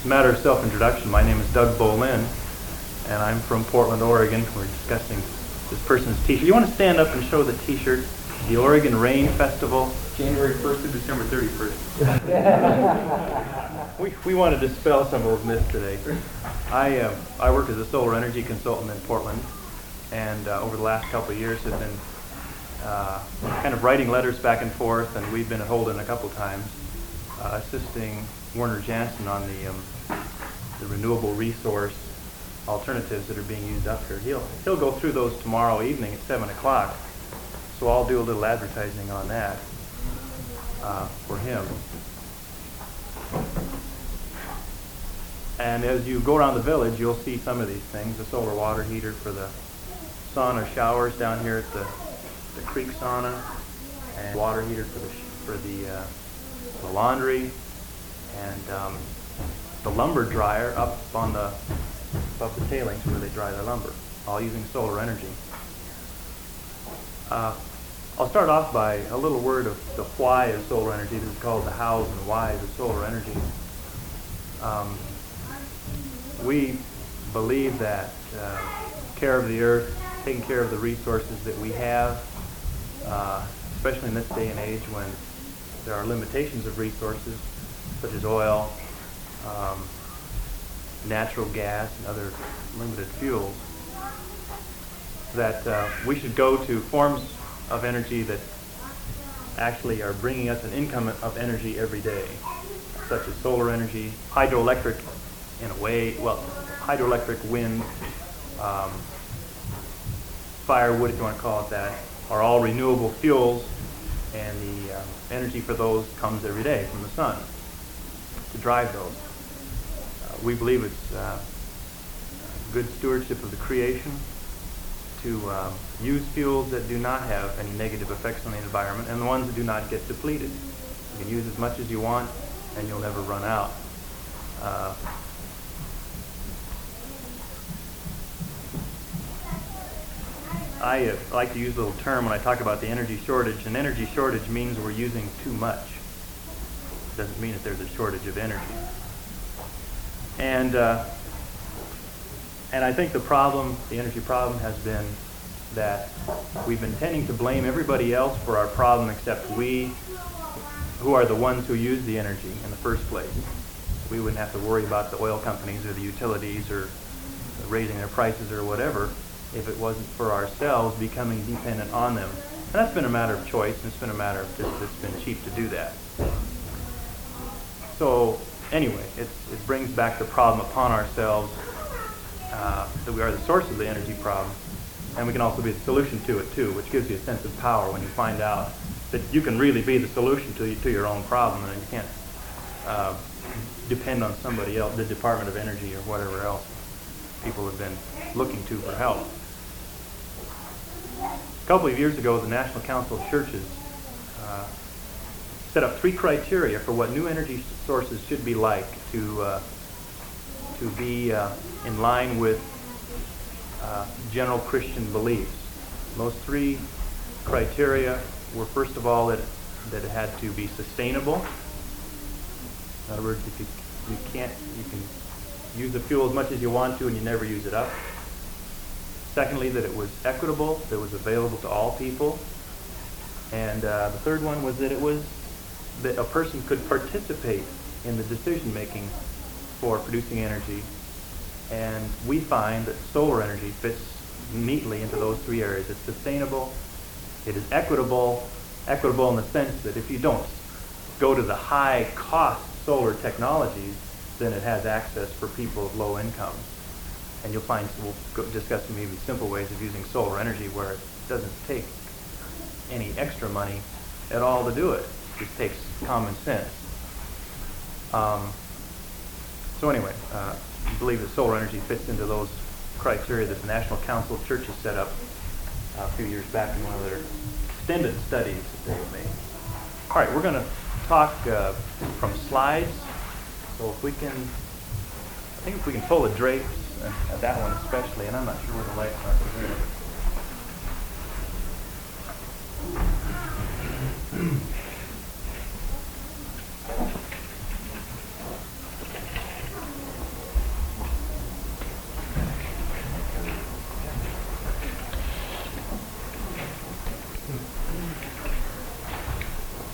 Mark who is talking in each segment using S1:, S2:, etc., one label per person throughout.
S1: As a matter of self-introduction, my name is Doug Bolin, and I'm from Portland, Oregon. We're discussing this person's t-shirt. You want to stand up and show the t-shirt? The Oregon Rain Festival, January 1st to December 31st. We want to dispel some of those myths today. I work as a solar energy consultant in Portland, and over the last couple of years have been kind of writing letters back and forth, and we've been at Holden a couple times, assisting Werner Jansen on the renewable resource alternatives that are being used up here. He'll go through those tomorrow evening at 7 o'clock, so I'll do a little advertising on that for him. And as you go around the village, you'll see some of these things. The solar water heater for the sauna showers down here at the creek sauna, and water heater for the laundry, and the lumber dryer up above the tailings where they dry their lumber, all using solar energy. I'll start off by a little word of the why of solar energy. This is called the hows and whys of solar energy. We believe that care of the earth, taking care of the resources that we have, especially in this day and age when there are limitations of resources such as oil, natural gas, and other limited fuels, that we should go to forms of energy that actually are bringing us an income of energy every day, such as solar energy, hydroelectric in a way, hydroelectric, wind, firewood, if you want to call it that, are all renewable fuels, and the energy for those comes every day from the sun to drive those. We believe it's good stewardship of the creation to use fuels that do not have any negative effects on the environment, and the ones that do not get depleted. You can use as much as you want, and you'll never run out. I like to use a little term when I talk about the energy shortage. An energy shortage means we're using too much. It doesn't mean that there's a shortage of energy. And I think the energy problem has been that we've been tending to blame everybody else for our problem except we, who are the ones who use the energy in the first place. We wouldn't have to worry about the oil companies or the utilities or raising their prices or whatever if it wasn't for ourselves becoming dependent on them. And that's been a matter of choice, and it's been a matter of just it's been cheap to do that. So anyway, it brings back the problem upon ourselves, that we are the source of the energy problem, and we can also be the solution to it too, which gives you a sense of power when you find out that you can really be the solution to your own problem, and you can't depend on somebody else, the Department of Energy or whatever else people have been looking to for help. A couple of years ago, the National Council of Churches set up 3 criteria for what new energy sources should be like to be in line with general Christian beliefs. Those 3 criteria were, first of all, that it had to be sustainable. In other words, if you can use the fuel as much as you want to and you never use it up. Secondly, that it was equitable, that it was available to all people. And the third one was that that a person could participate in the decision making for producing energy. And we find that solar energy fits neatly into those 3 areas. It's sustainable, it is equitable in the sense that if you don't go to the high cost solar technologies, then it has access for people of low incomes. And you'll find, we'll discuss maybe simple ways of using solar energy where it doesn't take any extra money at all to do it. It just takes common sense. So anyway, I believe that solar energy fits into those criteria that the National Council of Churches set up a few years back in one of their extended studies that they made. All right, we're going to talk from slides. So if we can pull the drapes, and that one especially, and I'm not sure where the lights are.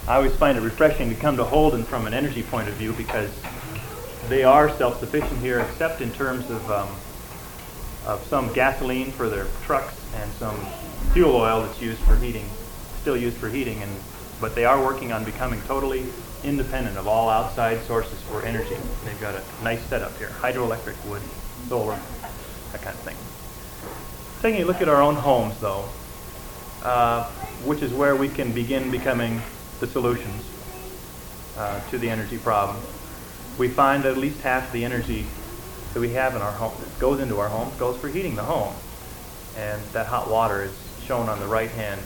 S1: I always find it refreshing to come to Holden from an energy point of view because they are self-sufficient here, except in terms of some gasoline for their trucks and some fuel oil that's used for heating, still used for heating, but they are working on becoming totally independent of all outside sources for energy. They've got a nice setup here: hydroelectric, wood, solar, that kind of thing. Taking a look at our own homes, though, which is where we can begin becoming the solutions to the energy problem. We find that at least half the energy that we have in our home, that goes into our homes, goes for heating the home. And that hot water is shown on the right-hand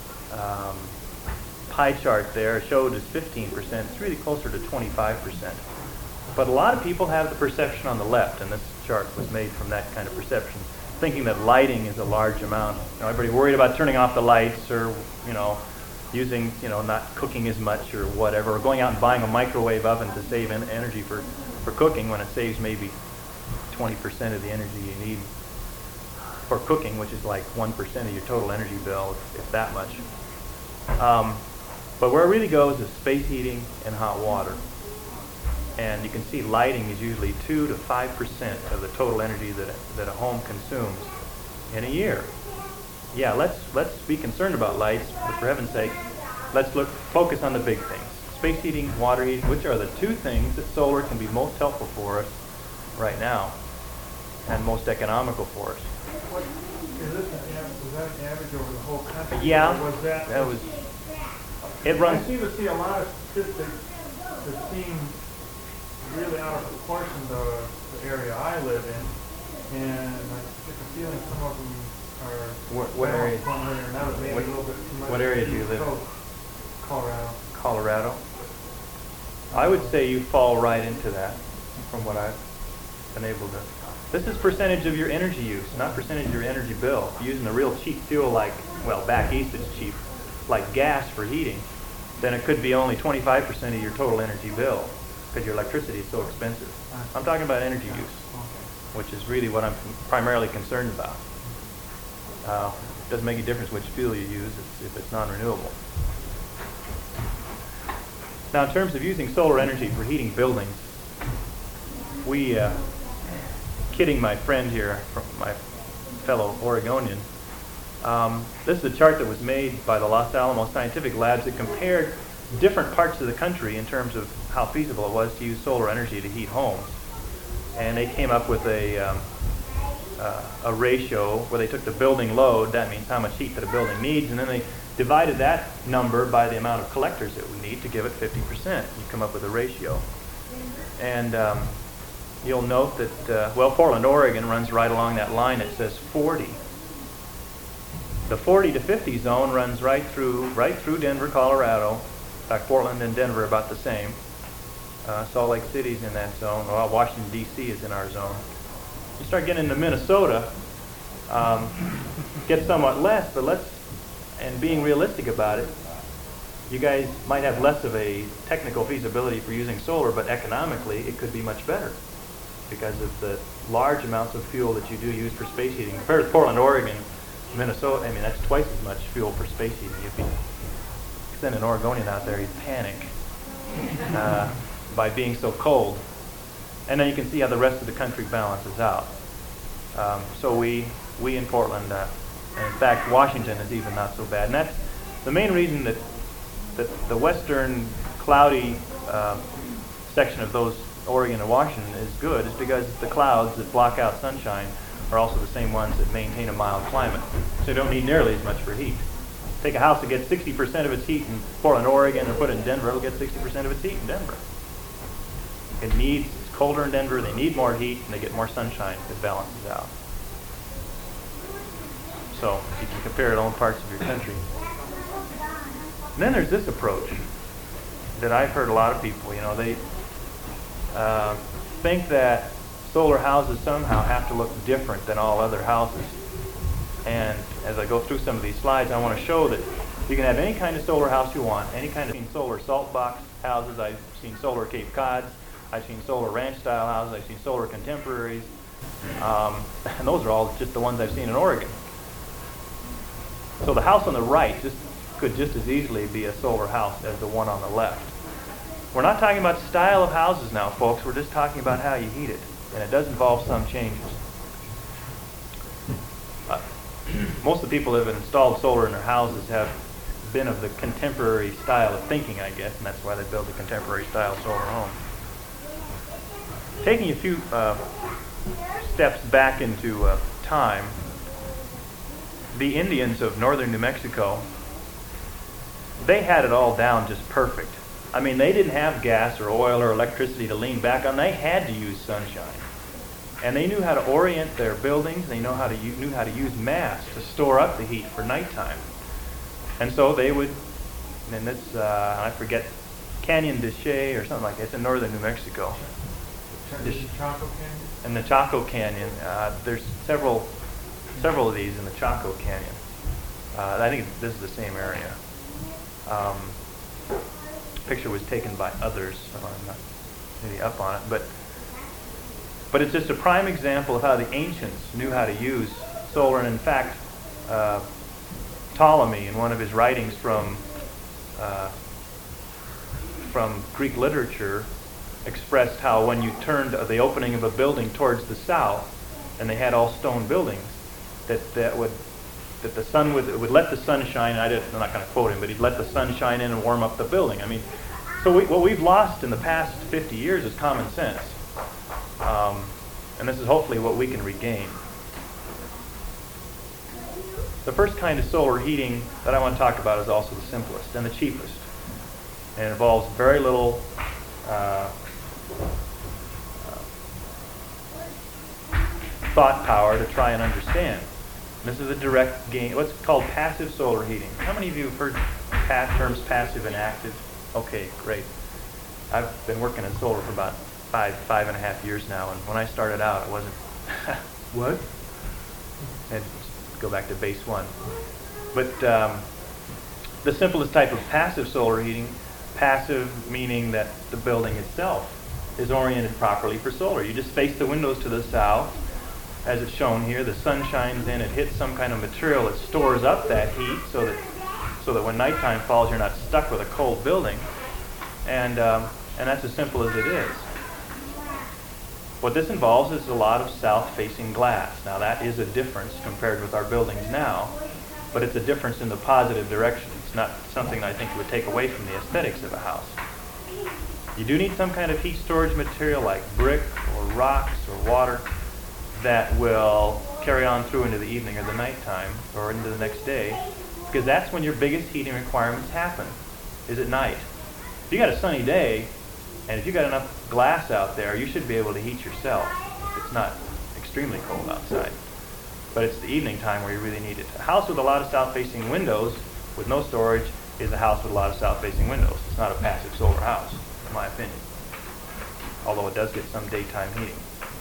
S1: pie chart there. Showed as 15%. It's really closer to 25%. But a lot of people have the perception on the left, and this chart was made from that kind of perception, thinking that lighting is a large amount. Everybody worried about turning off the lights, or using, not cooking as much or whatever, or going out and buying a microwave oven to save energy for cooking when it saves maybe 20% of the energy you need for cooking, which is like 1% of your total energy bill, if that much. But where it really goes is space heating and hot water. And you can see lighting is usually 2 to 5% of the total energy that a home consumes in a year. Yeah, let's be concerned about lights, but for heaven's sake, let's focus on the big things. Space heating, water heating, which are the two things that solar can be most helpful for us right now, and most economical for us.
S2: Is that an average over the whole country?
S1: Yeah,
S2: or was that
S1: was. It runs.
S2: I seem to see a lot of statistics that seem really out of proportion to the area I live in, and I get the feeling some of them are
S1: what area?
S2: One way or another, maybe a little bit too much.
S1: What area do you live in?
S2: Colorado.
S1: Colorado. I would say you fall right into that, from what I've been able to. This is percentage of your energy use, not percentage of your energy bill. If you're using a real cheap fuel like, well, back east it's cheap, like gas for heating, then it could be only 25% of your total energy bill because your electricity is so expensive. I'm talking about energy use, which is really what I'm primarily concerned about. It doesn't make a difference which fuel you use if it's non-renewable. Now, in terms of using solar energy for heating buildings, we, kidding my friend here, my fellow Oregonian, this is a chart that was made by the Los Alamos Scientific Labs that compared different parts of the country in terms of how feasible it was to use solar energy to heat homes. And they came up with a ratio where they took the building load, that means how much heat that a building needs, and then they divided that number by the amount of collectors it would need to give it 50%. You come up with a ratio. And you'll note that, Portland, Oregon runs right along that line that says 40. The 40 to 50 zone runs right through Denver, Colorado. In fact, Portland and Denver are about the same. Salt Lake City's in that zone. Well, Washington, D.C. is in our zone. You start getting into Minnesota, get somewhat less, but and being realistic about it, you guys might have less of a technical feasibility for using solar, but economically it could be much better because of the large amounts of fuel that you do use for space heating. Compared to Portland, Oregon, Minnesota, I mean, that's twice as much fuel for space heating. If you send an Oregonian out there, he'd panic by being so cold. And then you can see how the rest of the country balances out. So we in Portland, and in fact Washington is even not so bad. And that's the main reason that the western cloudy section of those Oregon and Washington is good is because the clouds that block out sunshine are also the same ones that maintain a mild climate. So you don't need nearly as much for heat. Take a house that gets 60% of its heat in Portland, Oregon, and put it in Denver, it'll get 60% of its heat in Denver. It's colder in Denver, they need more heat, and they get more sunshine. It balances out. So you can compare it to all parts of your country. And then there's this approach that I've heard a lot of people, they think that solar houses somehow have to look different than all other houses. And as I go through some of these slides, I want to show that you can have any kind of solar house you want, any kind of solar salt box houses. I've seen solar Cape Cods, I've seen solar ranch style houses, I've seen solar contemporaries, and those are all just the ones I've seen in Oregon. So the house on the right, just could just as easily be a solar house as the one on the left. We're not talking about style of houses now, folks. We're just talking about how you heat it. And it does involve some changes. Most of the people that have installed solar in their houses have been of the contemporary style of thinking, I guess, and that's why they build a contemporary style solar home. Taking a few steps back into time, the Indians of northern New Mexico, they had it all down just perfect. I mean, they didn't have gas or oil or electricity to lean back on. They had to use sunshine. And they knew how to orient their buildings. They knew how to use mass to store up the heat for nighttime. And so they would, and this, I forget, Canyon de Chelly or something like that. It's in northern New Mexico.
S2: The Chaco Canyon?
S1: In the Chaco Canyon, there's several of these in the Chaco Canyon. I think this is the same area. Picture was taken by others, so I'm not really up on it, but it's just a prime example of how the ancients knew how to use solar. And in fact, Ptolemy, in one of his writings from Greek literature, expressed how when you turned the opening of a building towards the south, and they had all stone buildings, that the sun would let the sun shine. I'm not going to quote him, but he'd let the sun shine in and warm up the building. I mean, so what we've lost in the past 50 years is common sense. And this is hopefully what we can regain. The first kind of solar heating that I want to talk about is also the simplest and the cheapest. And it involves very little thought power to try and understand. This is a direct gain, what's called passive solar heating. How many of you have heard terms passive and active? Okay, great. I've been working in solar for about five and a half years now, and when I started out, it wasn't. What? And go back to base one. But the simplest type of passive solar heating, passive meaning that the building itself is oriented properly for solar. You just face the windows to the south, as it's shown here. The sun shines in, it hits some kind of material that stores up that heat so that when nighttime falls, you're not stuck with a cold building. And that's as simple as it is. What this involves is a lot of south-facing glass. Now that is a difference compared with our buildings now, but it's a difference in the positive direction. It's not something I think would take away from the aesthetics of a house. You do need some kind of heat storage material like brick or rocks or water that will carry on through into the evening or the nighttime or into the next day, because that's when your biggest heating requirements happen, is at night. If you got a sunny day, and if you got enough glass out there, you should be able to heat yourself if it's not extremely cold outside. But it's the evening time where you really need it. A house with a lot of south-facing windows with no storage is a house with a lot of south-facing windows. It's not a passive solar house, in my opinion, although it does get some daytime heating.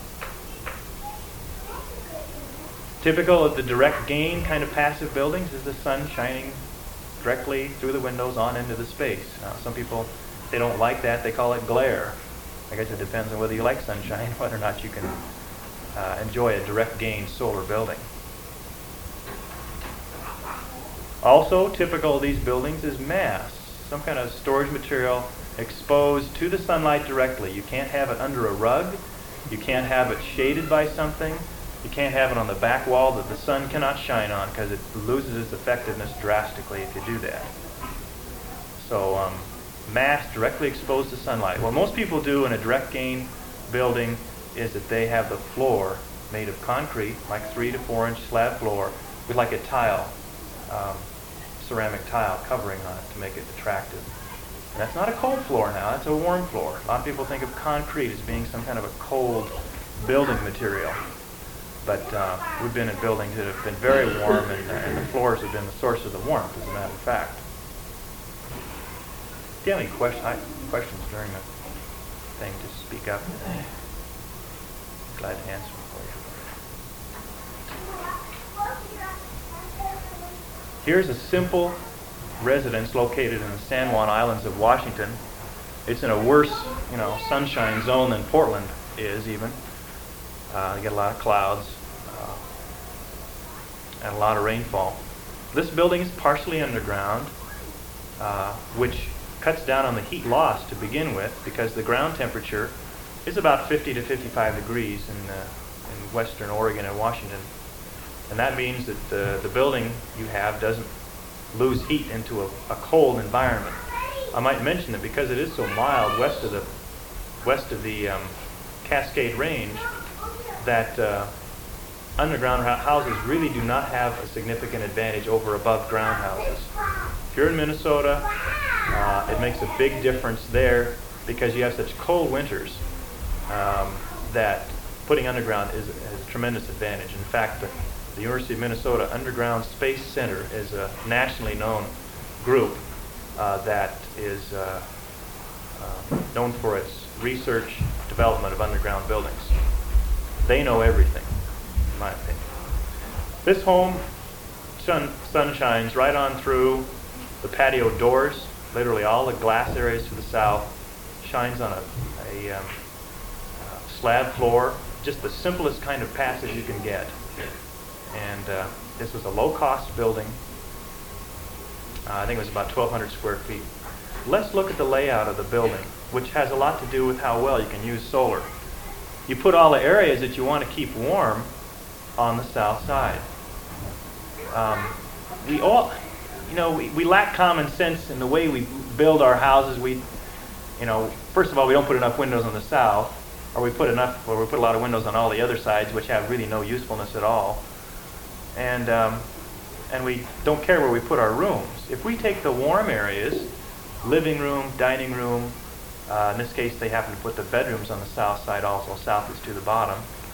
S1: Typical of the direct gain kind of passive buildings is the sun shining directly through the windows on into the space. Now, some people, they don't like that. They call it glare. I guess it depends on whether you like sunshine, whether or not you can enjoy a direct gain solar building. Also, typical of these buildings is mass, some kind of storage material exposed to the sunlight directly. You can't have it under a rug. You can't have it shaded by something. You can't have it on the back wall that the sun cannot shine on, because it loses its effectiveness drastically if you do that. So mass directly exposed to sunlight. What most people do in a direct gain building is that they have the floor made of concrete, like 3 to 4 inch slab floor, with like a tile, ceramic tile covering on it to make it attractive. And that's not a cold floor now, that's a warm floor. A lot of people think of concrete as being some kind of a cold building material. But we've been in buildings that have been very warm, and the floors have been the source of the warmth, as a matter of fact. If you have any questions during the thing, just speak up. Glad to answer them for you. Here's a simple residence located in the San Juan Islands of Washington. It's in a worse, sunshine zone than Portland is even. You get a lot of clouds and a lot of rainfall. This building is partially underground. which cuts down on the heat loss to begin with, because the ground temperature is about 50 to 55 degrees in western Oregon and Washington. And that means that the building you have doesn't lose heat into a cold environment. I might mention that because it is so mild west of the Cascade Range, that underground houses really do not have a significant advantage over above ground houses. If you're in Minnesota, it makes a big difference there because you have such cold winters that putting underground has a tremendous advantage. In fact, the University of Minnesota Underground Space Center is a nationally known group that is known for its research development of underground buildings. They know everything, in my opinion. This home, sun shines right on through the patio doors. Literally all the glass areas to the south shines on a slab floor, just the simplest kind of passage you can get. And this was a low-cost building. I think it was about 1,200 square feet. Let's look at the layout of the building, which has a lot to do with how well you can use solar. You put all the areas that you want to keep warm on the south side. We lack common sense in the way we build our houses. First of all, we don't put enough windows on the south, or we put a lot of windows on all the other sides, which have really no usefulness at all. And we don't care where we put our rooms. If we take the warm areas, living room, dining room, in this case they happen to put the bedrooms on the south side also, south is to the bottom,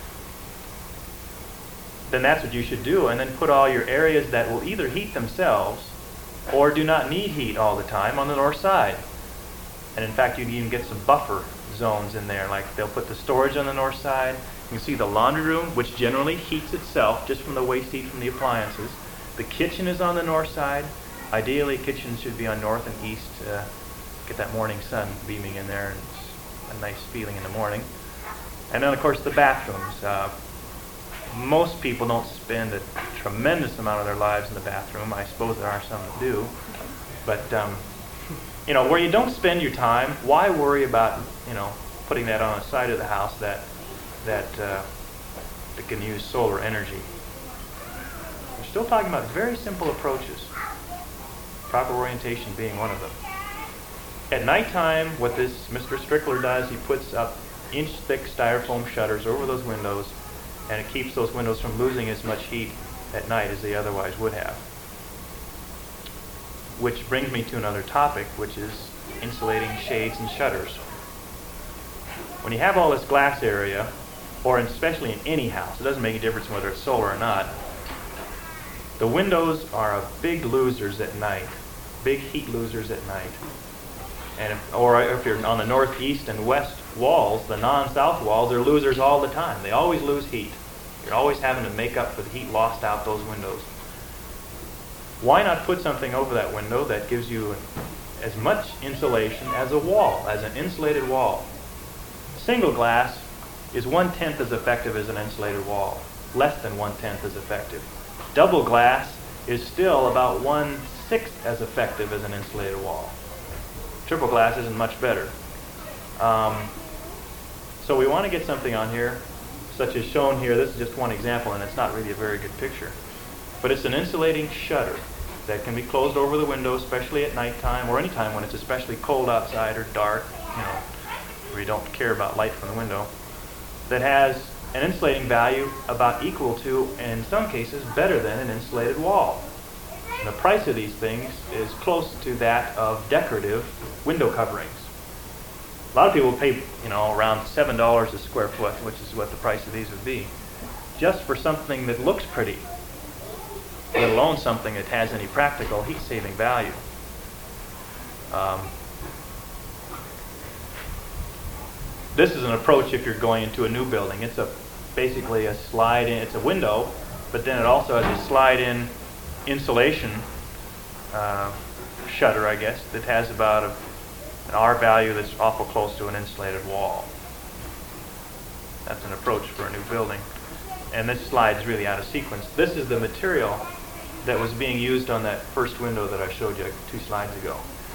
S1: then that's what you should do. And then put all your areas that will either heat themselves or do not need heat all the time on the north side. And in fact, you can even get some buffer zones in there, like they'll put the storage on the north side. You can see the laundry room, which generally heats itself just from the waste heat from the appliances. The kitchen is on the north side. Ideally, kitchens should be on north and east to get that morning sun beaming in there, and it's a nice feeling in the morning. And then, of course, the bathrooms. Most people don't spend a tremendous amount of their lives in the bathroom. I suppose there are some that do. But, where you don't spend your time, why worry about, putting that on the side of the house that can use solar energy? We're still talking about very simple approaches, proper orientation being one of them. At nighttime, what this Mr. Strickler does, he puts up inch-thick styrofoam shutters over those windows, and it keeps those windows from losing as much heat at night as they otherwise would have. Which brings me to another topic, which is insulating shades and shutters. When you have all this glass area, or especially in any house, it doesn't make a difference whether it's solar or not, the windows are big losers at night, big heat losers at night. And if you're on the north, east, and west walls, the non-south walls are losers all the time. They always lose heat. You're always having to make up for the heat lost out those windows. Why not put something over that window that gives you as much insulation as a wall, as an insulated wall? Single glass is 1/10 as effective as an insulated wall, less than 1/10 as effective. Double glass is still about 1/6 as effective as an insulated wall. Triple glass isn't much better. So we want to get something on here, such as shown here. This is just one example, and it's not really a very good picture. But it's an insulating shutter that can be closed over the window, especially at nighttime, or any time when it's especially cold outside or dark, where you don't care about light from the window, that has an insulating value about equal to, and in some cases better than, an insulated wall. And the price of these things is close to that of decorative window coverings. A lot of people pay, around $7 a square foot, which is what the price of these would be, just for something that looks pretty, let alone something that has any practical heat-saving value. This is an approach if you're going into a new building. It's basically a slide-in. It's a window, but then it also has a slide-in insulation shutter, I guess, that has about an R value that's awful close to an insulated wall. That's an approach for a new building. And this slide's really out of sequence. This is the material that was being used on that first window that I showed you 2 slides ago.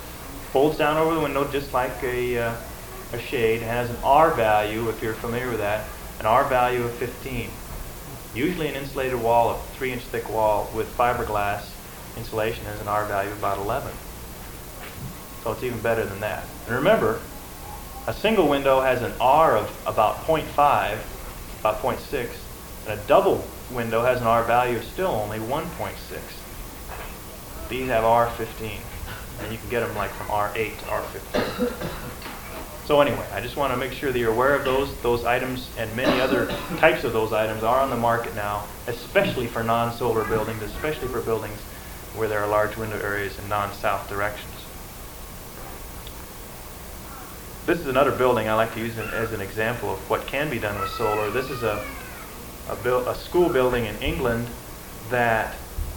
S1: folds down over the window just like a shade, has an R value, if you're familiar with that, an R value of 15. Usually an insulated wall, a 3-inch thick wall with fiberglass insulation has an R value of about 11. So it's even better than that. And remember, a single window has an R of about 0.5, about 0.6, and a double window has an R value of still only 1.6. These have R15, and you can get them like from R8 to R15. So anyway, I just want to make sure that you're aware of those items, and many other types of those items are on the market now, especially for non-solar buildings, especially for buildings where there are large window areas in non-south directions. This is another building I like to use as an example of what can be done with solar. This is a school building in England that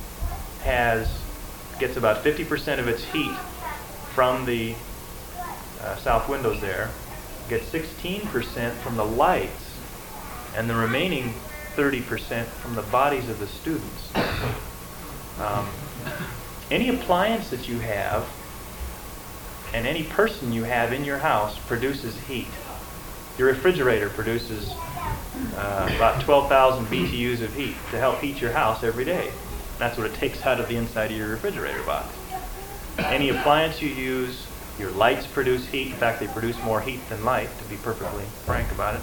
S1: gets about 50% of its heat from the south windows there, gets 16% from the lights, and the remaining 30% from the bodies of the students. Any appliance that you have and any person you have in your house produces heat. Your refrigerator produces about 12,000 BTUs of heat to help heat your house every day. That's what it takes out of the inside of your refrigerator box. Any appliance you use, your lights produce heat. In fact, they produce more heat than light, to be perfectly frank about it.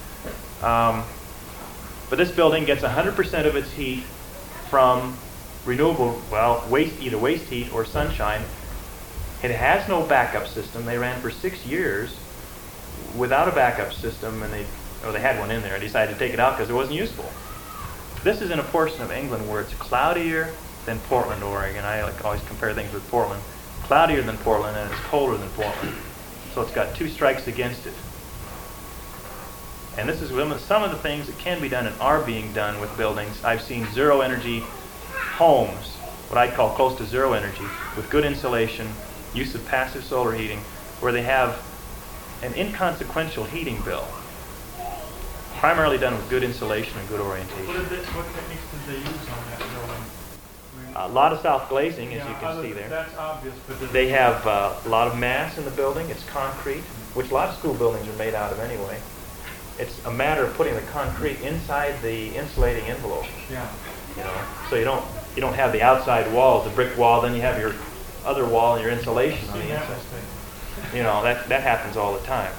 S1: But this building gets 100% of its heat from renewable, either waste heat or sunshine. It has no backup system. They ran for 6 years without a backup system, and they had one in there. I decided to take it out because it wasn't useful. This is in a portion of England where it's cloudier than Portland, Oregon. I always compare things with Portland. Cloudier than Portland, and it's colder than Portland. So it's got 2 strikes against it. And this is some of the things that can be done and are being done with buildings. I've seen zero energy homes, what I'd call close to zero energy, with good insulation, use of passive solar heating, where they have an inconsequential heating bill, primarily done with good insulation and good orientation.
S2: What techniques did they use on that building?
S1: A lot of south glazing, as you can see there.
S2: That's obvious, but
S1: they have a lot of mass in the building. It's concrete, which a lot of school buildings are made out of anyway. It's a matter of putting the concrete inside the insulating envelope.
S2: Yeah.
S1: So you don't have the outside wall, the brick wall, then you have your other wall and your insulation on the inside. That happens all the time.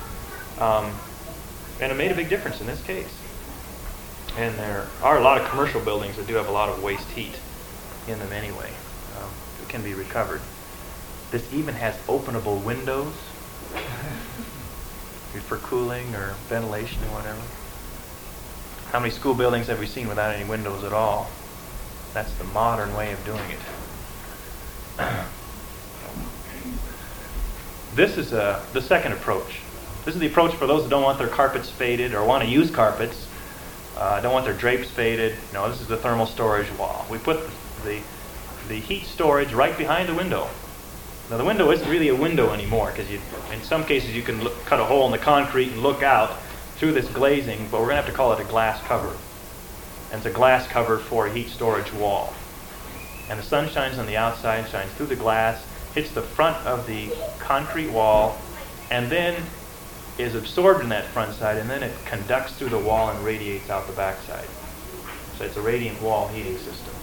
S1: And it made a big difference in this case. And there are a lot of commercial buildings that do have a lot of waste heat in them anyway. It can be recovered. This even has openable windows for cooling or ventilation or whatever. How many school buildings have we seen without any windows at all? That's the modern way of doing it. This is the second approach. This is the approach for those that don't want their carpets faded or want to use carpets, don't want their drapes faded. This is the thermal storage wall. We put the heat storage right behind the window. Now the window isn't really a window anymore because in some cases you can cut a hole in the concrete and look out through this glazing, but we're going to have to call it a glass cover. And it's a glass cover for a heat storage wall. And the sun shines on the outside, shines through the glass, hits the front of the concrete wall, and then is absorbed in that front side, and then it conducts through the wall and radiates out the back side. So it's a radiant wall heating system.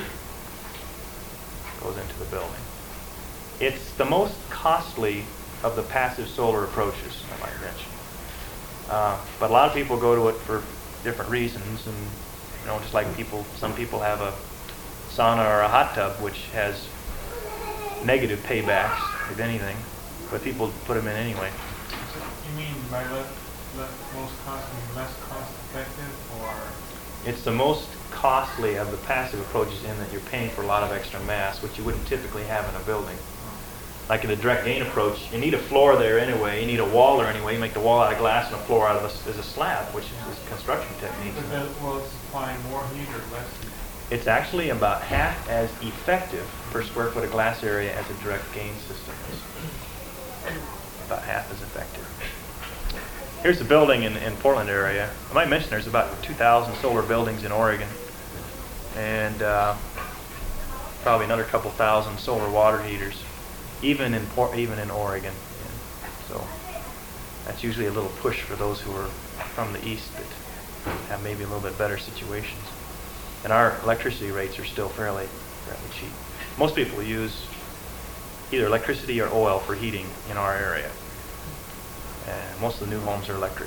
S1: Goes into the building. It's the most costly of the passive solar approaches, I might mention. But a lot of people go to it for different reasons, and just like some people have a sauna or a hot tub, which has negative paybacks, if anything, but people put them in anyway.
S2: You mean by most costly, less cost effective, or?
S1: It's the most costly of the passive approaches in that you're paying for a lot of extra mass, which you wouldn't typically have in a building. Like in the direct gain approach, you need a floor there anyway, you need a wall there anyway, you make the wall out of glass and a floor out of a slab, which is construction technique.
S2: But it's supplying more heat or less heat?
S1: It's actually about half as effective per square foot of glass area as a direct gain system is. About half as effective. Here's the building in Portland area. I might mention there's about 2,000 solar buildings in Oregon, and probably another couple thousand solar water heaters. even in Oregon. And so that's usually a little push for those who are from the east that have maybe a little bit better situations. And our electricity rates are still fairly cheap. Most people use either electricity or oil for heating in our area. And most of the new homes are electric.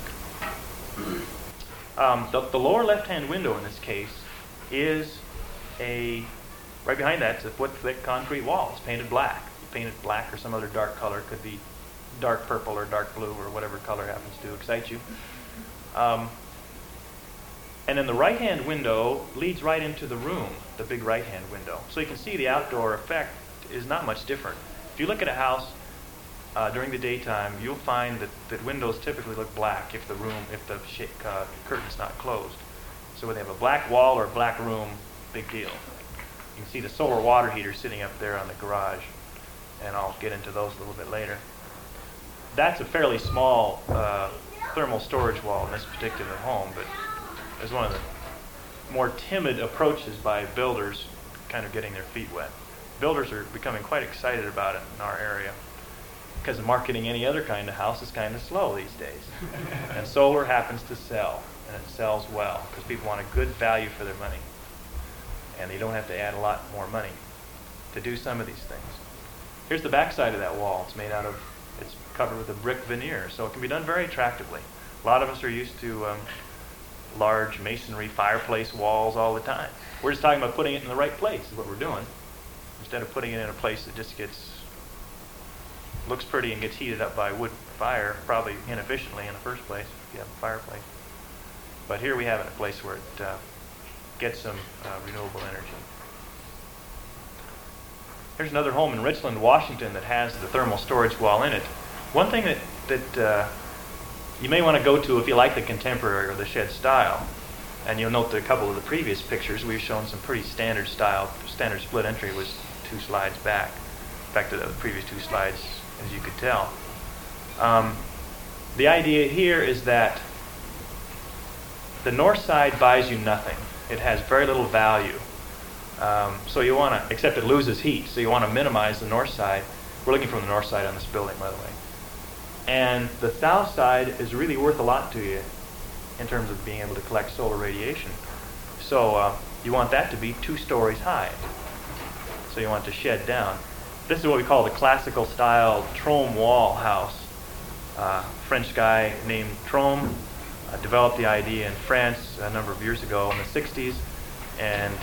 S1: The lower left-hand window in this case is right behind that, it's a foot-thick concrete wall. It's painted black. You paint it black or some other dark color. It could be dark purple or dark blue or whatever color happens to excite you. And then the right-hand window leads right into the room, the big right-hand window. So you can see the outdoor effect is not much different. If you look at a house during the daytime, you'll find that windows typically look black if the curtain's not closed. So when they have a black wall or a black room, big deal. You can see the solar water heater sitting up there on the garage, and I'll get into those a little bit later. That's a fairly small thermal storage wall in this particular home, but it's one of the more timid approaches by builders kind of getting their feet wet. Builders are becoming quite excited about it in our area because marketing any other kind of house is kind of slow these days. And solar happens to sell, and it sells well because people want a good value for their money. And they don't have to add a lot more money to do some of these things. Here's the back side of that wall. It's covered with a brick veneer, so it can be done very attractively. A lot of us are used to large masonry fireplace walls all the time. We're just talking about putting it in the right place is what we're doing. Instead of putting it in a place that just looks pretty and gets heated up by wood fire, probably inefficiently in the first place if you have a fireplace. But here we have it in a place where it gets some renewable energy. Here's another home in Richland, Washington that has the thermal storage wall in it. One thing that you may want to go to if you like the contemporary or the shed style, and you'll note that a couple of the previous pictures we've shown some pretty standard style. Standard split entry was 2 slides back. In fact, the previous 2 slides, as you could tell. The idea here is that the north side buys you nothing. It has very little value. So you want to, except it loses heat, so you want to minimize the north side. We're looking from the north side on this building, by the way. And the south side is really worth a lot to you in terms of being able to collect solar radiation. So you want that to be 2 stories high. So you want to shed down. This is what we call the classical style Trome wall house. French guy named Trome developed the idea in France a number of years ago in the 60s and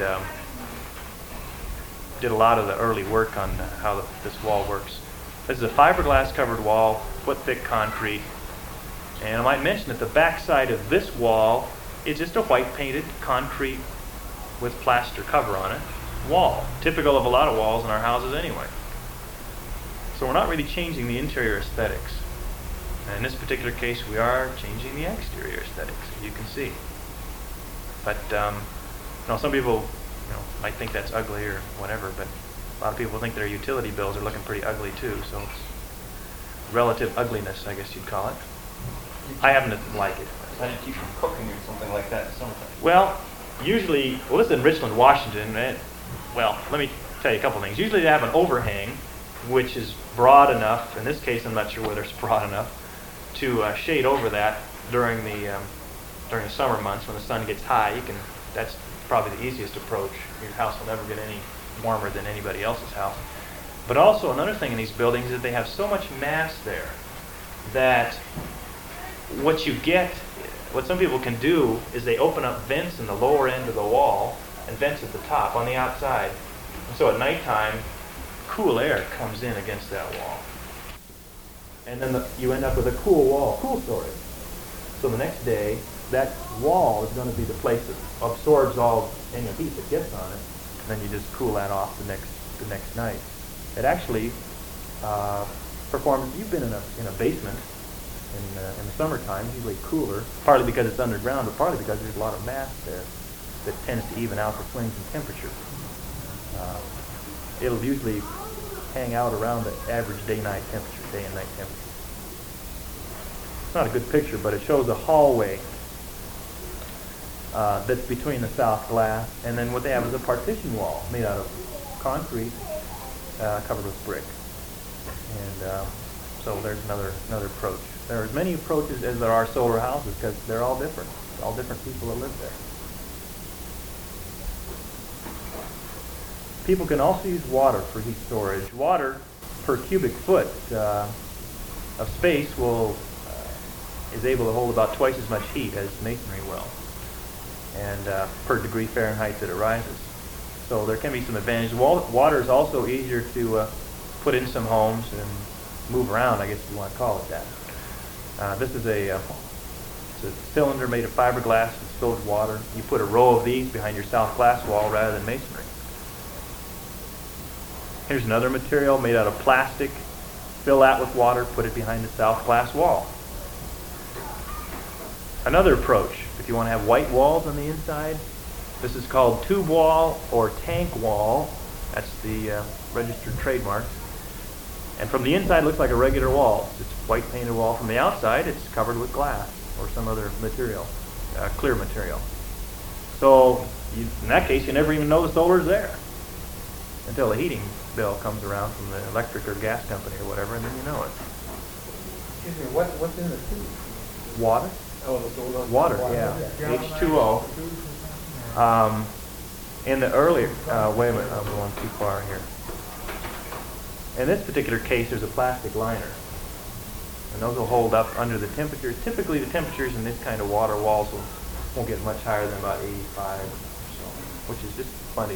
S1: did a lot of the early work on how this wall works. This is a fiberglass covered wall, foot-thick concrete. And I might mention that the back side of this wall is just a white painted concrete with plaster cover on it wall, typical of a lot of walls in our houses anyway. So we're not really changing the interior aesthetics. And in this particular case, we are changing the exterior aesthetics, as you can see. But some people might think that's ugly or whatever, but a lot of people think their utility bills are looking pretty ugly too, so it's relative ugliness, I guess you'd call it. I happen to like it.
S3: How do you keep from cooking or something like that in the summertime?
S1: Well, usually, this is in Richland, Washington. Let me tell you a couple things. Usually they have an overhang, which is broad enough. In this case, I'm not sure whether it's broad enough to shade over that during the summer months when the sun gets high. That's probably the easiest approach. Your house will never get any warmer than anybody else's house. But also another thing in these buildings is they have so much mass there that what some people can do is they open up vents in the lower end of the wall and vents at the top on the outside. And so at nighttime, cool air comes in against that wall. And then you end up with a cool storage. So the next day, that wall is going to be the place that absorbs all any heat that gets on it, and then you just cool that off the next night. It actually performs. You've been in a basement in the summertime, usually cooler, partly because it's underground, but partly because there's a lot of mass there that tends to even out the swings in temperature. It'll usually hang out around the average day and night temperature. It's not a good picture, but it shows a hallway that's between the south glass, and then what they have is a partition wall made out of concrete covered with brick. And so there's another approach. There are as many approaches as there are solar houses because they're all different. It's all different people that live there. People can also use water for heat storage. Water per cubic foot of space is able to hold about twice as much heat as masonry will, and per degree Fahrenheit that it rises. So there can be some advantages. Water is also easier to put in some homes and move around, I guess you want to call it that. This is it's a cylinder made of fiberglass that's filled with water. You put a row of these behind your south glass wall rather than masonry. Here's another material made out of plastic. Fill that with water, put it behind the south glass wall. Another approach, if you want to have white walls on the inside, this is called tube wall or tank wall. That's the registered trademark. And from the inside, it looks like a regular wall. It's a white painted wall. From the outside, it's covered with glass or some other material, clear material. So in that case, you never even know the solar's there until the heating bill comes around from the electric or gas company or whatever, and then you know it.
S4: Excuse me, what's in the tube?
S1: Water?
S4: Oh, the solar.
S1: Water, yeah. H2O. In the earlier, wait a minute, I'm going too far here. In this particular case, there's a plastic liner. And those will hold up under the temperatures. Typically, the temperatures in this kind of water walls won't get much higher than about 85 or so, which is just plenty.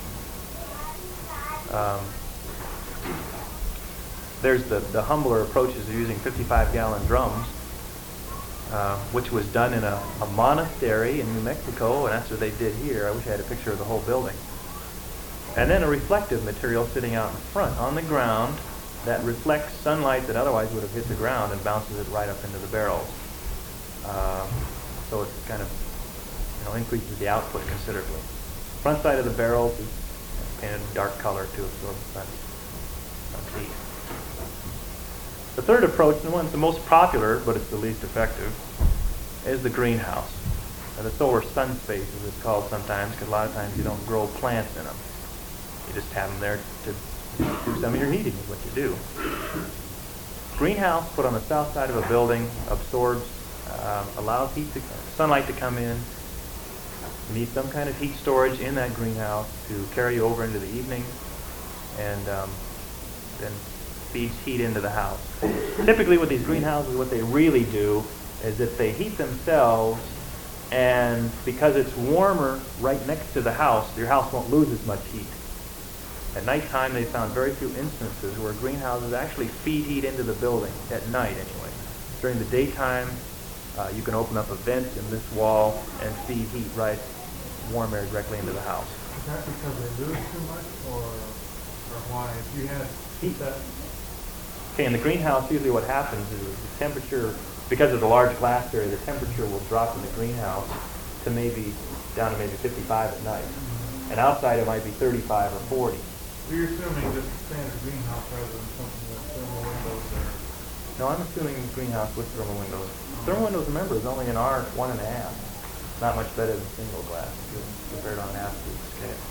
S1: There's the humbler approaches of using 55-gallon drums, which was done in a monastery in New Mexico, and that's what they did here. I wish I had a picture of the whole building. And then a reflective material sitting out in front on the ground that reflects sunlight that otherwise would have hit the ground and bounces it right up into the barrels. So it kind of increases the output considerably. Front side of the barrels is painted dark color to absorb the sun's heat. The third approach, and the one that's the most popular, but it's the least effective, is the greenhouse. Or the solar sun space, as it's called sometimes, because a lot of times you don't grow plants in them. You just have them there to do some of your heating, is what you do. Greenhouse put on the south side of a building absorbs, allows sunlight to come in. You need some kind of heat storage in that greenhouse to carry you over into the evening, and then feeds heat into the house. Typically with these greenhouses, what they really do is that they heat themselves, and because it's warmer right next to the house, your house won't lose as much heat. At nighttime, they found very few instances where greenhouses actually feed heat into the building, at night anyway. During the daytime, you can open up a vent in this wall and feed heat right, warm air directly into the house.
S2: Is that because they lose too much, or why? If you had heat that...
S1: Okay, in the greenhouse, usually what happens is the temperature, because of the large glass area, the temperature will drop in the greenhouse to down to maybe 55 at night. And outside it might be 35 or 40.
S2: So you're assuming just a standard greenhouse rather than something with thermal windows or...
S1: No, I'm assuming greenhouse with thermal windows. Thermal windows, remember, is only an R1.5. Not much better than single glass if you compare it on an absolute scale.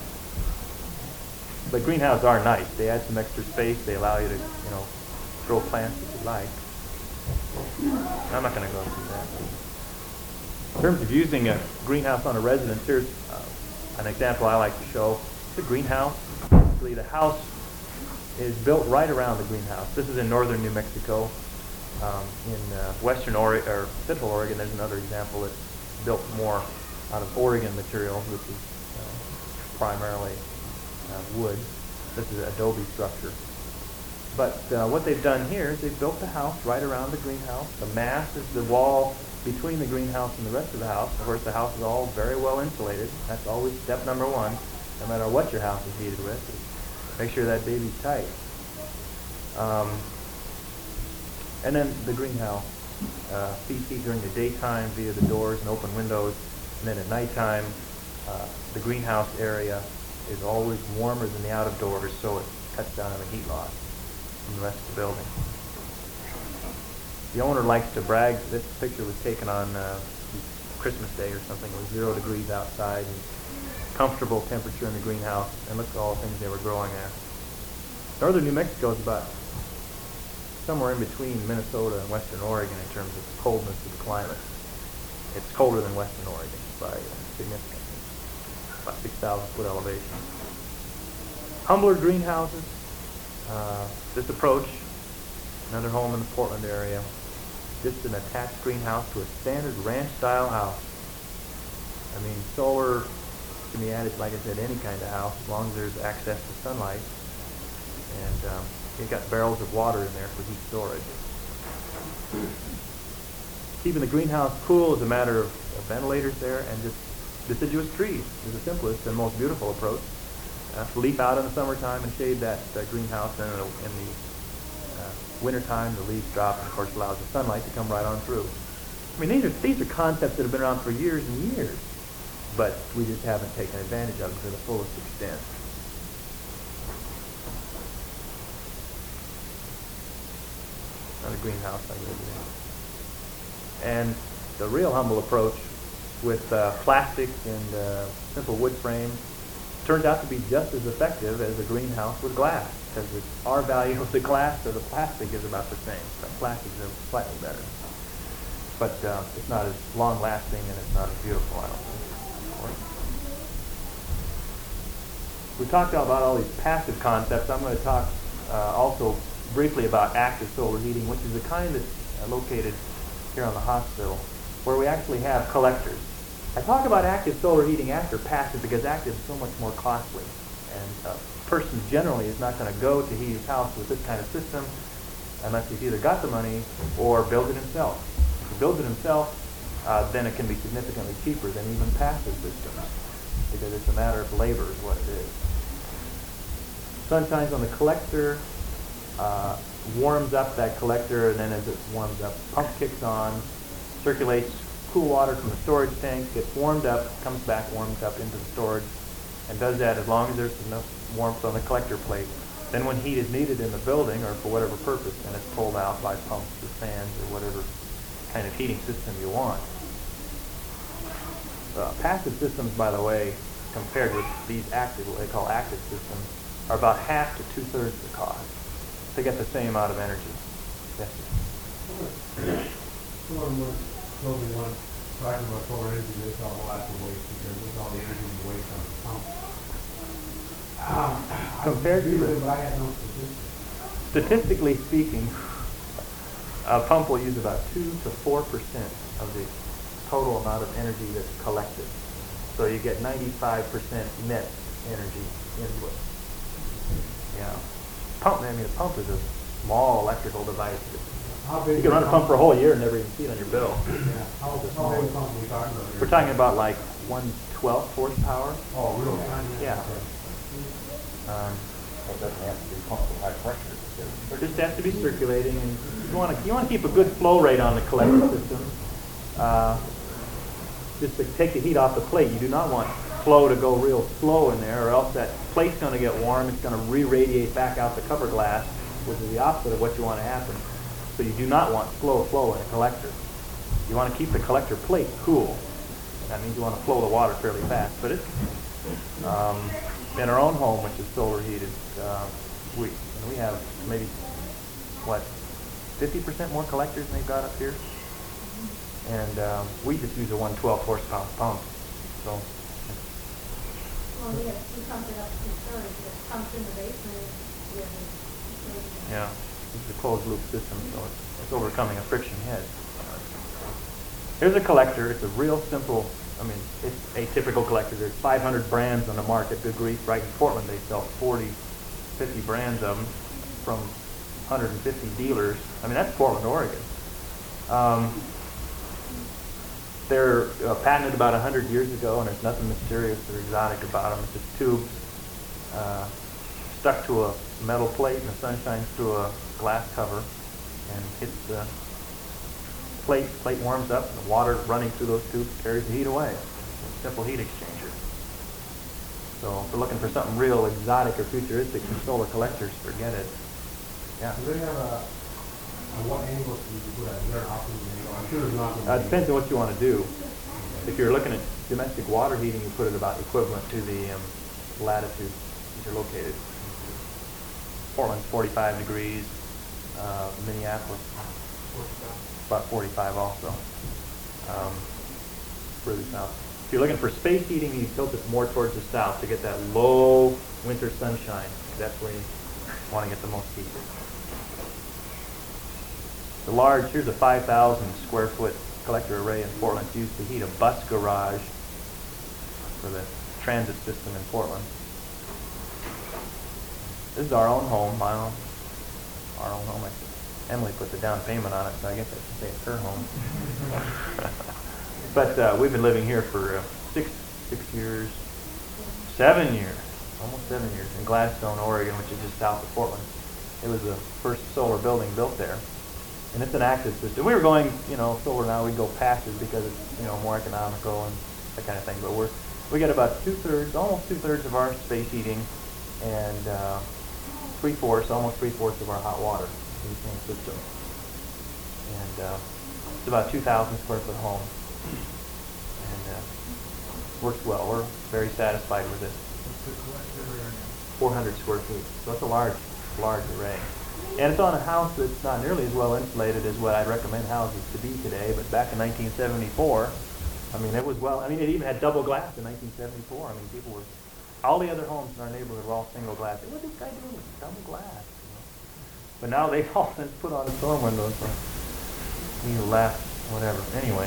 S1: But greenhouses are nice. They add some extra space. They allow you to, grow plants if you like. I'm not going to go through that. In terms of using a greenhouse on a residence, here's an example I like to show. It's a greenhouse. Basically, the house is built right around the greenhouse. This is in northern New Mexico. In western Oregon or central Oregon, there's another example that's built more out of Oregon materials, which is primarily wood. This is an adobe structure. But what they've done here is they've built the house right around the greenhouse. The mass is the wall between the greenhouse and the rest of the house. Of course, the house is all very well insulated. That's always step number one, no matter what your house is heated with. Make sure that baby's tight. And then the greenhouse feeds heat during the daytime via the doors and open windows. And then at nighttime, the greenhouse area is always warmer than the out of doors, so it cuts down on the heat loss from the rest of the building. The owner likes to brag. This picture was taken on Christmas Day or something. It was 0 degrees outside and comfortable temperature in the greenhouse. And look at all the things they were growing there. Northern New Mexico is about somewhere in between Minnesota and Western Oregon in terms of the coldness of the climate. It's colder than Western Oregon by significantly, about 6,000 foot elevation. Humbler greenhouses. This approach, another home in the Portland area, just an attached greenhouse to a standard ranch-style house. I mean, solar can be added, like I said, any kind of house as long as there's access to sunlight. And you've got barrels of water in there for heat storage. Keeping the greenhouse cool is a matter of ventilators there and just deciduous trees is the simplest and most beautiful approach. Leaf out in the summertime and shade that greenhouse, and in the wintertime the leaves drop and of course allows the sunlight to come right on through. I mean, these are concepts that have been around for years and years, but we just haven't taken advantage of them to the fullest extent. Another greenhouse I live in. And the real humble approach with plastic and simple wood frames turns out to be just as effective as a greenhouse with glass, because the R value of the glass or the plastic is about the same. The plastics are slightly better. But it's not as long-lasting and it's not as beautiful, I don't think. We talked about all these passive concepts. I'm going to talk also briefly about active solar heating, which is the kind that's located here on the hospital, where we actually have collectors. I talk about active solar heating after passive because active is so much more costly. And a person generally is not going to go to heat his house with this kind of system unless he's either got the money or build it himself. If he builds it himself, then it can be significantly cheaper than even passive systems because it's a matter of labor is what it is. Sun shines on the collector, warms up that collector, and then as it warms up, pump kicks on, circulates cool water from the storage tank, gets warmed up, comes back, warms up into the storage, and does that as long as there's enough warmth on the collector plate. Then when heat is needed in the building or for whatever purpose, then it's pulled out by pumps or fans or whatever kind of heating system you want. Passive systems, by the way, compared with these active, what they call active systems, are about half to two-thirds the cost to get the same amount of energy. Yes, sir.
S5: Building one, talking about solar energy, there's all lots of waste because there's all the energy and waste on the pump.
S1: Compared to
S5: but I had no statistics.
S1: Statistically speaking, a pump will use about 2 to 4% of the total amount of energy that's collected. So you get 95% net energy input. Yeah. A pump is a small electrical device.
S5: How big
S1: You can run a pump for a whole year and never even see it on your bill.
S5: Yeah. How big a pump are we talking about here?
S1: We're talking about like 1/12 horsepower.
S5: Oh, really?
S1: Yeah.
S3: It doesn't have to be pumped with high pressure.
S1: It just has to be circulating, and you want to keep a good flow rate on the collector system. Just to take the heat off the plate, you do not want flow to go real slow in there, or else that plate's going to get warm. It's going to re-radiate back out the cover glass, which is the opposite of what you want to happen. So you do not want slow flow in a collector. You want to keep the collector plate cool. That means you want to flow the water fairly fast. But it's in our own home, which is solar heated, we have maybe 50% more collectors than they've got up here, and we just use a 1/12 horsepower pump. So.
S6: Well, we pump it up to storage. It pumps in the basement.
S1: Yeah, it's a closed loop system, so it's overcoming a friction head. Here's a collector. It's a real simple, it's a typical collector. There's 500 brands on the market. Good grief, right in Portland they sell 50 brands of them from 150 dealers. That's Portland, Oregon. They're patented about 100 years ago, and there's nothing mysterious or exotic about them. It's just tubes stuck to a metal plate, and the sun shines through a glass cover and hits the plate. Plate warms up, and the water running through those tubes carries the heat away. It's a simple heat exchanger. So if we're looking for something real exotic or futuristic from solar collectors, forget it. Yeah.
S5: Do they have what angle do you put at? Is there an optimal angle? I'm sure there's not.
S1: It depends on what you want to do. If you're looking at domestic water heating, you put it about equivalent to the latitude that you're located. Portland's 45 degrees. Minneapolis, about 45 also, further south. If you're looking for space heating, you tilt it more towards the south to get that low winter sunshine. That's where you want to get the most heat. The large, here's a 5,000 square foot collector array in Portland. It's used to heat a bus garage for the transit system in Portland. This is our own home, our own home. Emily put the down payment on it, so I guess I should say it's her home. But we've been living here for 6 years, 7 years, almost 7 years, in Gladstone, Oregon, which is just south of Portland. It was the first solar building built there. And it's an active system. We were going, solar now, we'd go passive because it's, more economical and that kind of thing. But we get about almost two-thirds of our space heating and almost three-fourths of our hot water in the same system. And it's about 2,000 square foot home. And works well. We're very satisfied with it.
S2: What's the collector area?
S1: 400 square feet. So that's a large array. And it's on a house that's not nearly as well insulated as what I'd recommend houses to be today. But back in 1974, it even had double glass in 1974. All the other homes in our neighborhood were all single glass. What's this guy doing with double glass? But now they've all since put on storm windows. So you laugh, whatever. Anyway.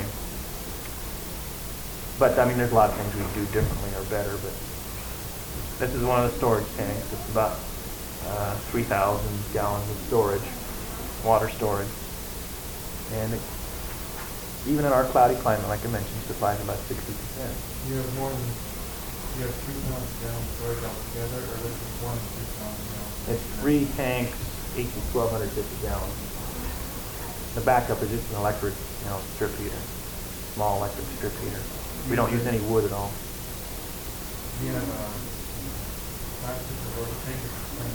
S1: But there's a lot of things we do differently or better. But this is one of the storage tanks. It's about 3,000 gallons of storage, water storage. And even in our cloudy climate, like I mentioned, supplies about 60%.
S2: You have 3,000 gallons storage altogether, or this is 3,000 gallons?
S1: It's 3 tanks, each is 1,250 gallons. The backup is just an electric, strip heater, small electric strip heater. We don't use any wood at all.
S2: You have plastic or rubber tank?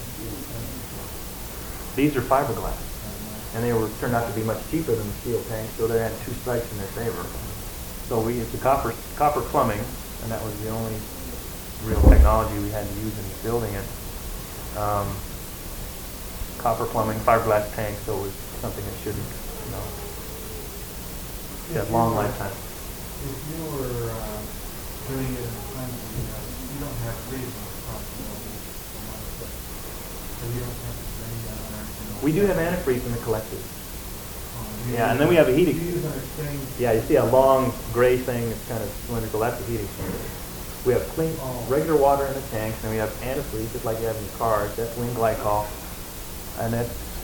S1: These are fiberglass, and they turned out to be much cheaper than the steel tanks, so they had 2 strikes in their favor. So we used the copper plumbing, and that was the only real technology we had to use in building it. Copper plumbing, fiberglass tanks, so it was something that shouldn't, have long lifetime.
S2: If you were doing it in times when you don't have freezing responsibilities, so you don't have to drain down or anything.
S1: We do have antifreeze in the collectors.
S2: Yeah,
S1: and then we have a heat
S2: exchanger.
S1: exchanger. Yeah, you see a long gray thing that's kind of cylindrical. That's a heat exchanger. We have clean, regular water in the tanks, and we have antifreeze, just like you have in your cars. That's Ethylene glycol, and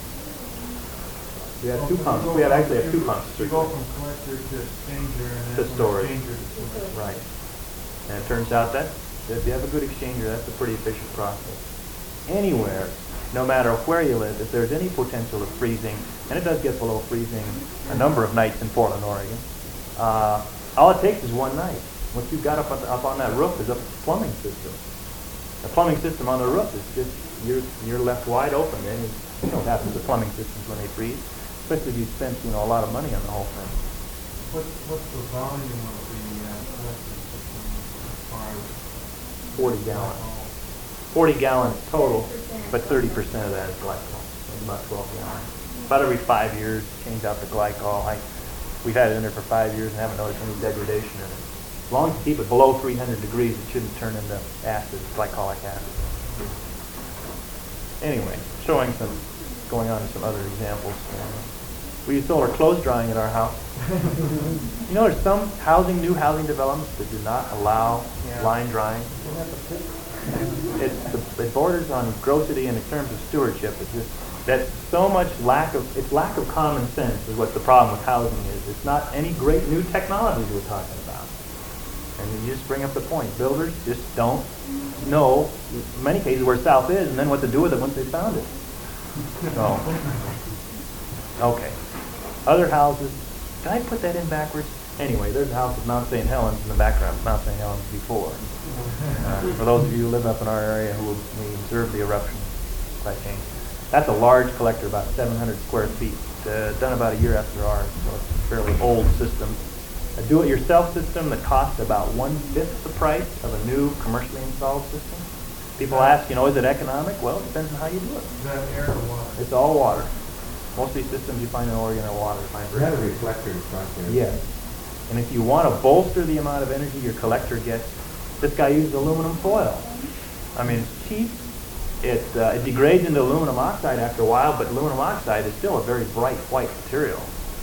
S1: we have 2 pumps. We actually have 2 pumps.
S2: You go from collector to exchanger, and
S1: to
S2: then
S1: storage.
S2: from exchanger to storage.
S1: Right. And it turns out that if you have a good exchanger, that's a pretty efficient process. Anywhere, no matter where you live, if there's any potential of freezing, and it does get below freezing a number of nights in Portland, Oregon, all it takes is one night. What you've got up on that roof is a plumbing system. The plumbing system on the roof is just, you're left wide open. And you know what happens to plumbing systems when they freeze, especially if you spent a lot of money on the whole thing.
S2: What's the volume of the collector system as far as
S1: 40 gallons. 40 gallons total, but 30% of that is glycol. It's about 12 gallons. About every 5 years, change out the glycol. We've had it in there for 5 years and haven't noticed any degradation in it. As long as you keep it below 300 degrees, it shouldn't turn into acid, glycolic acid. Anyway, going on to some other examples. We use solar clothes drying at our house. There's some new housing developments that do not allow line drying. It borders on grossity, and in terms of stewardship, that's so much lack of common sense is what the problem with housing is. It's not any great new technologies we're talking about. And you just bring up the point. Builders just don't know, in many cases, where south is, and then what to do with it once they found it. So, okay. Other houses, did I put that in backwards? Anyway, there's a house at Mount St. Helens in the background, Mount St. Helens before. For those of you who live up in our area who we observed the eruption quite change. That's a large collector, about 700 square feet, done about a year after ours, so it's a fairly old system. A do-it-yourself system that costs about 1/5 the price of a new commercially installed system. People ask, is it economic? Well, it depends on how you do it.
S2: Is that air or water?
S1: It's all water. Most of these systems you find in Oregon are water.
S5: It had a reflector in front there.
S1: Yes. And if you want to bolster the amount of energy your collector gets, this guy uses aluminum foil. I mean, it's cheap. It degrades into aluminum oxide after a while, but aluminum oxide is still a very bright white material.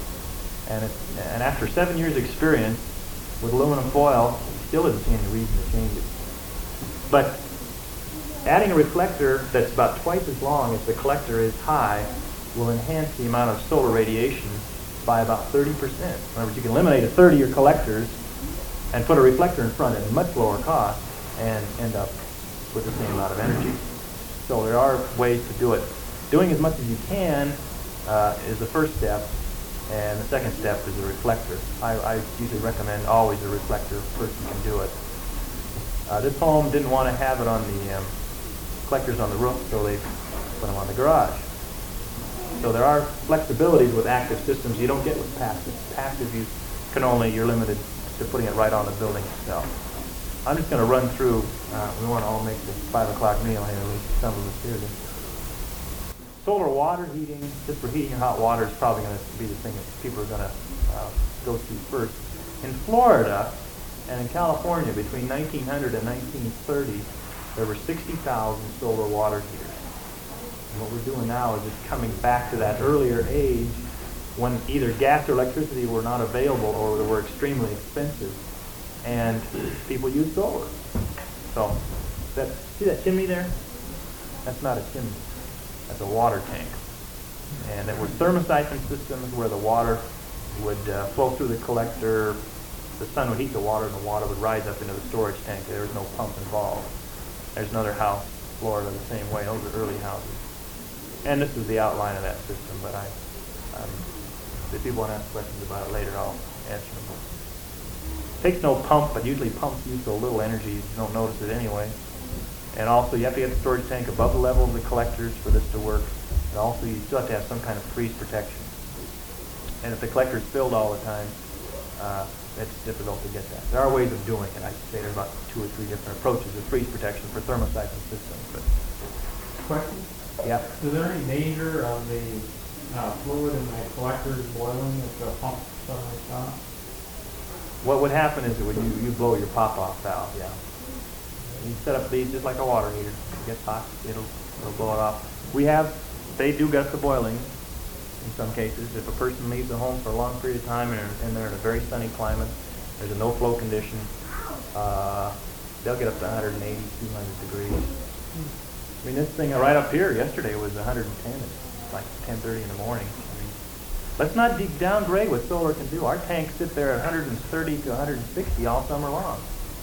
S1: And after 7 years experience with aluminum foil, he still didn't see any reason to change it. But adding a reflector that's about twice as long as the collector is high will enhance the amount of solar radiation by about 30%. In other words, you can eliminate a third of your collectors and put a reflector in front at a much lower cost and end up with the same amount of energy. So there are ways to do it. Doing as much as you can is the first step, and the second step is a reflector. I usually recommend always a reflector. First you can do it. This home didn't want to have it on the collectors on the roof, so they put them on the garage. So there are flexibilities with active systems you don't get with passive. Passive, you're limited to putting it right on the building itself. I'm just going to run through. We want to all make the 5 o'clock meal here, at least some of us here. Solar water heating, just for heating your hot water, is probably going to be the thing that people are going to go to first. In Florida and in California, between 1900 and 1930, there were 60,000 solar water heaters. And what we're doing now is just coming back to that earlier age when either gas or electricity were not available or they were extremely expensive, and people used solar. So, see that chimney there? That's not a chimney. That's a water tank. And it was thermosiphon systems where the water would flow through the collector. The sun would heat the water, and the water would rise up into the storage tank. There was no pump involved. There's another house, Florida, the same way. Those are early houses. And this is the outline of that system, but if people want to ask questions about it later, I'll answer them. Takes no pump, but usually pumps use so little energy you don't notice it anyway. And also, you have to get the storage tank above the level of the collectors for this to work. And also, you still have to have some kind of freeze protection. And if the collector is filled all the time, it's difficult to get that. There are ways of doing it. I'd say there's about 2 or 3 different approaches of freeze protection for thermosiphon systems. But
S5: Question?
S1: yeah.
S5: Is there any danger of the fluid in the collectors boiling if the pump suddenly stops?
S1: What would happen is that when you blow your pop-off valve, yeah. You set up these just like a water heater. It gets hot, it'll blow it off. They do gust the boiling in some cases. If a person leaves the home for a long period of time and they're in a very sunny climate, there's a no-flow condition, they'll get up to 180, 200 degrees. I mean, this thing right up here yesterday was 110. It's like 10:30 in the morning. I mean, let's not downgrade what solar can do. Our tanks sit there at 130 to 160 all summer long.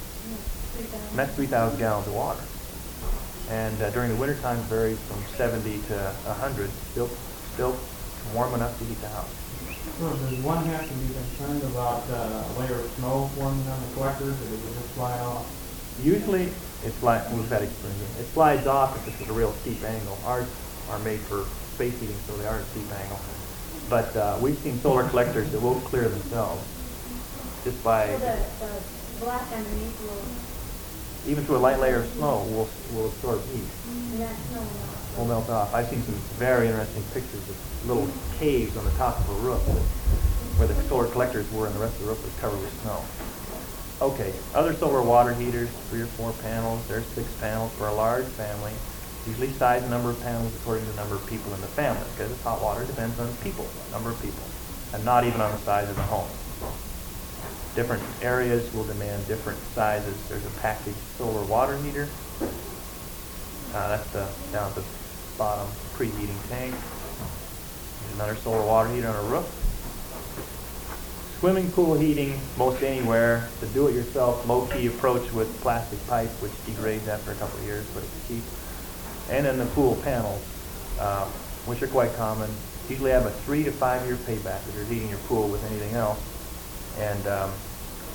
S1: And that's 3,000 gallons of water. And during the wintertime, it varies from 70 to 100. Still warm enough to heat the house.
S5: So does one have to be concerned about a layer of snow forming on the collectors, or does it just slide off?
S1: Usually, we've had experience. It slides off if it's at a real steep angle. Ours are made for space heating, so they are at a steep angle. But we've seen solar collectors that will clear themselves just by...
S6: So the black underneath will...
S1: Even through a light layer of snow, will absorb heat.
S6: And that snow
S1: Will melt off. I've seen some very interesting pictures of little caves on the top of a roof where the solar collectors were and the rest of the roof was covered with snow. Okay, other solar water heaters, 3 or 4 panels. There's 6 panels for a large family. Usually size the number of panels according to the number of people in the family, because hot water depends on people, number of people, and not even on the size of the home. Different areas will demand different sizes. There's a packaged solar water heater. That's down at the bottom preheating tank. There's another solar water heater on a roof. Swimming pool heating, most anywhere. The do-it-yourself low-key approach with plastic pipe, which degrades after a couple of years, but it's cheap. And then the pool panels, which are quite common. Usually have a 3 to 5 year payback if you're heating your pool with anything else. And if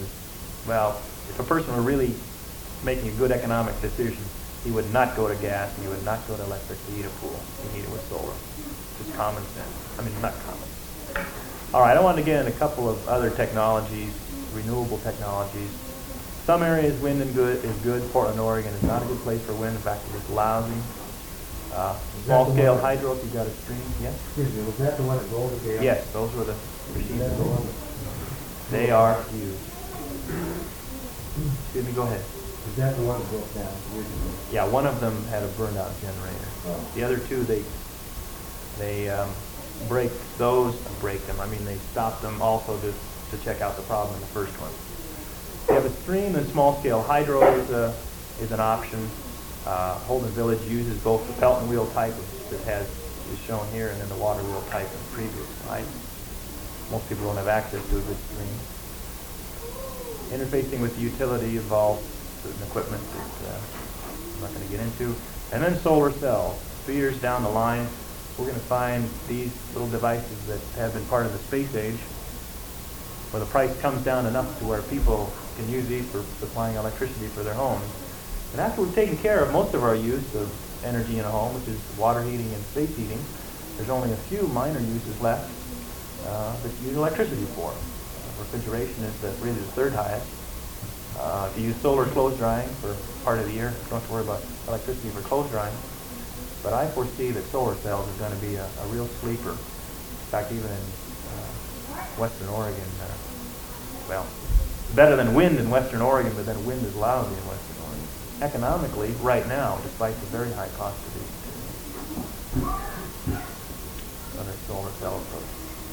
S1: a person were really making a good economic decision, he would not go to gas, and he would not go to electric to heat a pool. He heat it with solar. Just common sense. I mean, not common. All right, I want to get in a couple of other technologies, renewable technologies. Some areas wind is good. Portland, Oregon is not a good place for wind. In fact, it's lousy. Small-scale hydro, if you've got a stream, yes?
S5: Excuse me, was that the one at Golden Gate?
S1: Yes, those were the
S5: Is
S1: machines.
S5: that the one
S1: They are used. Excuse me, go ahead.
S5: is that the one that broke down originally?
S1: Yeah, one of them had a burned-out generator.
S5: Oh.
S1: The other two, they break them. I mean, they stop them also to check out the problem in the first one. If you have a stream, then small-scale hydro is an option. Holden Village uses both the Pelton wheel type that is shown here, and then the water wheel type in the previous slide. Most people don't have access to a good stream. Interfacing with the utility involves certain equipment that I'm not going to get into. And then solar cells. 3 years down the line, we're going to find these little devices that have been part of the space age, where the price comes down enough to where people can use these for supplying electricity for their homes. And after we've taken care of most of our use of energy in a home, which is water heating and space heating, there's only a few minor uses left that you use electricity for. Refrigeration is really the third highest. If you use solar clothes drying for part of the year, you don't have to worry about electricity for clothes drying. But I foresee that solar cells are going to be a real sleeper. In fact, even in Western Oregon, well, better than wind in Western Oregon, but then wind is lousy in Western Oregon. Economically, right now, despite the very high cost of these under solar cell approach.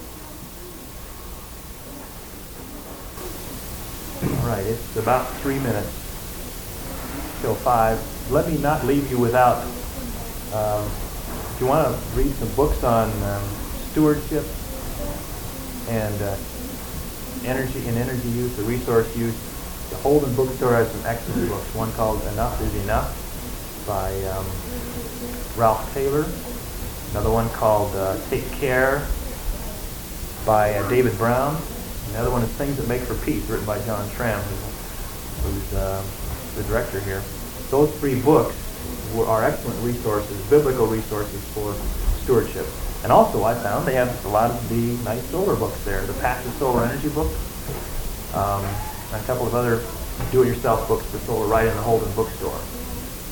S1: All right, it's about 3 minutes till 5. Let me not leave you without, if you want to read some books on stewardship and energy use, the resource use, the Holden Bookstore has some excellent books. One called Enough is Enough by Ralph Taylor. Another one called Take Care by David Brown. Another one is Things That Make for Peace, written by John Schramm, who's the director here. Those 3 books are excellent resources, biblical resources for stewardship. And also, I found they have a lot of the nice solar books there. The Passive Solar Energy book, and a couple of other do-it-yourself books for solar right in the Holden Bookstore.